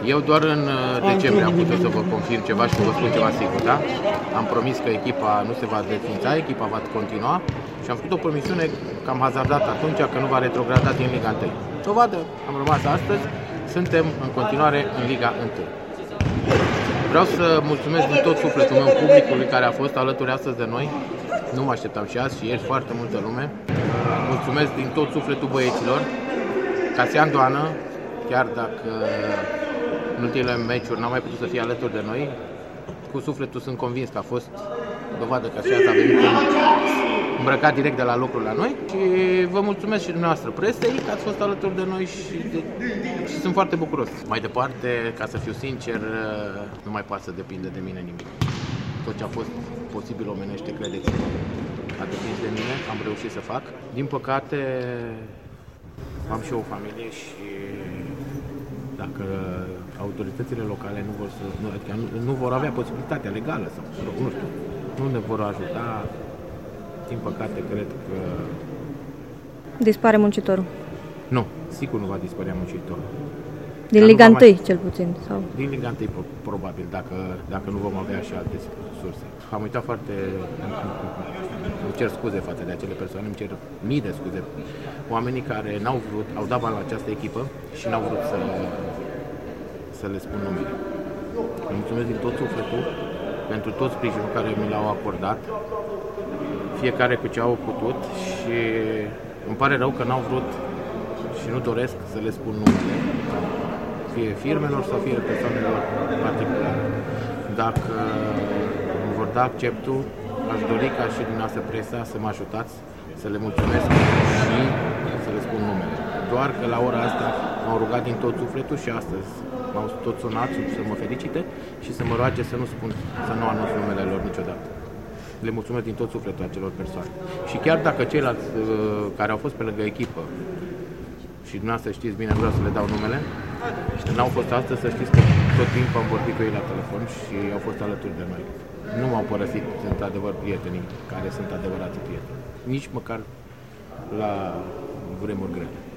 Eu doar în decembrie am putut să vă confirm ceva și să vă spun ceva sigur, da? Am promis că echipa nu se va desfința, echipa va continua și am făcut o promisiune că am hazardat atunci că nu va retrograda din Liga 1. Dovadă, am rămas astăzi, suntem în continuare în Liga 1. Vreau să mulțumesc din tot sufletul meu publicului care a fost alături astăzi de noi. Nu mă așteptam și azi și ieri foarte multă lume. Mulțumesc din tot sufletul băieților. Casian Doană, chiar dacă în ultimele meciuri n-a mai putut să fie alături de noi, cu sufletul sunt convins că a fost dovadă că și asta a venit îmbrăcat direct de la lucru la noi. Și vă mulțumesc și dumneavoastră presei că ați fost alături de noi și sunt foarte bucuros. Mai departe, ca să fiu sincer, nu mai poate să depinde de mine nimic. Tot ce a fost posibil omenește, credeți-mă, a depins de mine, am reușit să fac. Din păcate, am și eu o familie și dacă autoritățile locale nu vor avea posibilitatea legală sau nu știu, nu ne vor ajuta, din păcate cred că... Dispare muncitorul? Nu, sigur nu va dispărea muncitorul. Din Liga 1 cel puțin? Sau? Din Liga 1 probabil, dacă nu vom avea și alte surse. Am uitat foarte... Îmi cer scuze față de acele persoane, îmi cer mii de scuze. Oamenii care au dat bani la această echipă și n-au vrut să le spun numele. Îmi mulțumesc din tot sufletul pentru tot sprijinul care mi l-au acordat, fiecare cu ce au putut, și îmi pare rău că n-au vrut și nu doresc să le spun numele, fie firmelor sau fie persoanelor particulare. Dacă îmi vor da acceptul, aș dori ca și dumneavoastră presa să mă ajutați, să le mulțumesc și să le spun numele. Doar că la ora asta m-au rugat din tot sufletul și astăzi m-au tot sunat să mă felicite și să mă roage să nu anunț numele lor niciodată. Le mulțumesc din tot sufletul acelor persoane. Și chiar dacă ceilalți care au fost pe lângă echipă, și dumneavoastră știți bine, vreau să le dau numele, n-au fost astăzi, să știți că tot timpul am vorbit cu ei la telefon și au fost alături de noi. Nu m-au părăsit, sunt adevăr prietenii care sunt adevărați prieteni. Nici măcar la vremuri grele.